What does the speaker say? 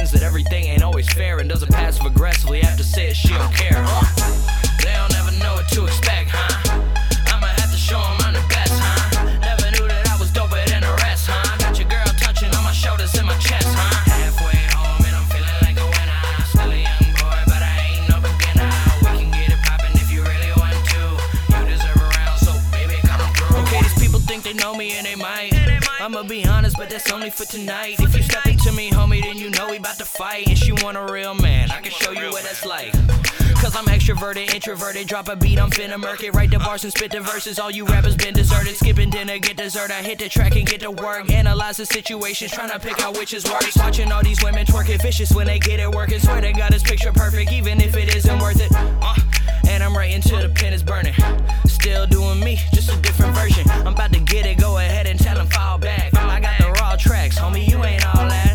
understands that everything ain't always fair and doesn't passive aggressively have to say it, she don't care. They don't ever know what to expect, huh? I'ma have to show 'em I'm the best, huh? Never knew that I was doper than the rest, huh? Got your girl touching on my shoulders and my chest, huh? Halfway home and I'm feeling like a winner. Still a young boy, but I ain't no beginner. We can get it poppin' if you really want to. You deserve a round, so baby, come through. Okay, these people think they know me and they might. I'ma be honest, but that's only for tonight. If you step into me, homie, then you know we bout to fight. And she want a real man, I can show you what that's like. Cause I'm extroverted, introverted, drop a beat, I'm finna murk it. Write the bars and spit the verses, all you rappers been deserted. Skipping dinner, get dessert, I hit the track and get to work. Analyze the situations, tryna pick out which is worse. Watching all these women twerk it vicious when they get it working. Swear to God, it's picture perfect, even if it isn't worth it. And I'm writing till the pen is burning. Still doing me, just a different version. I'm about to get it, go ahead and tell them fall back. I got the raw tracks, homie, you ain't all that.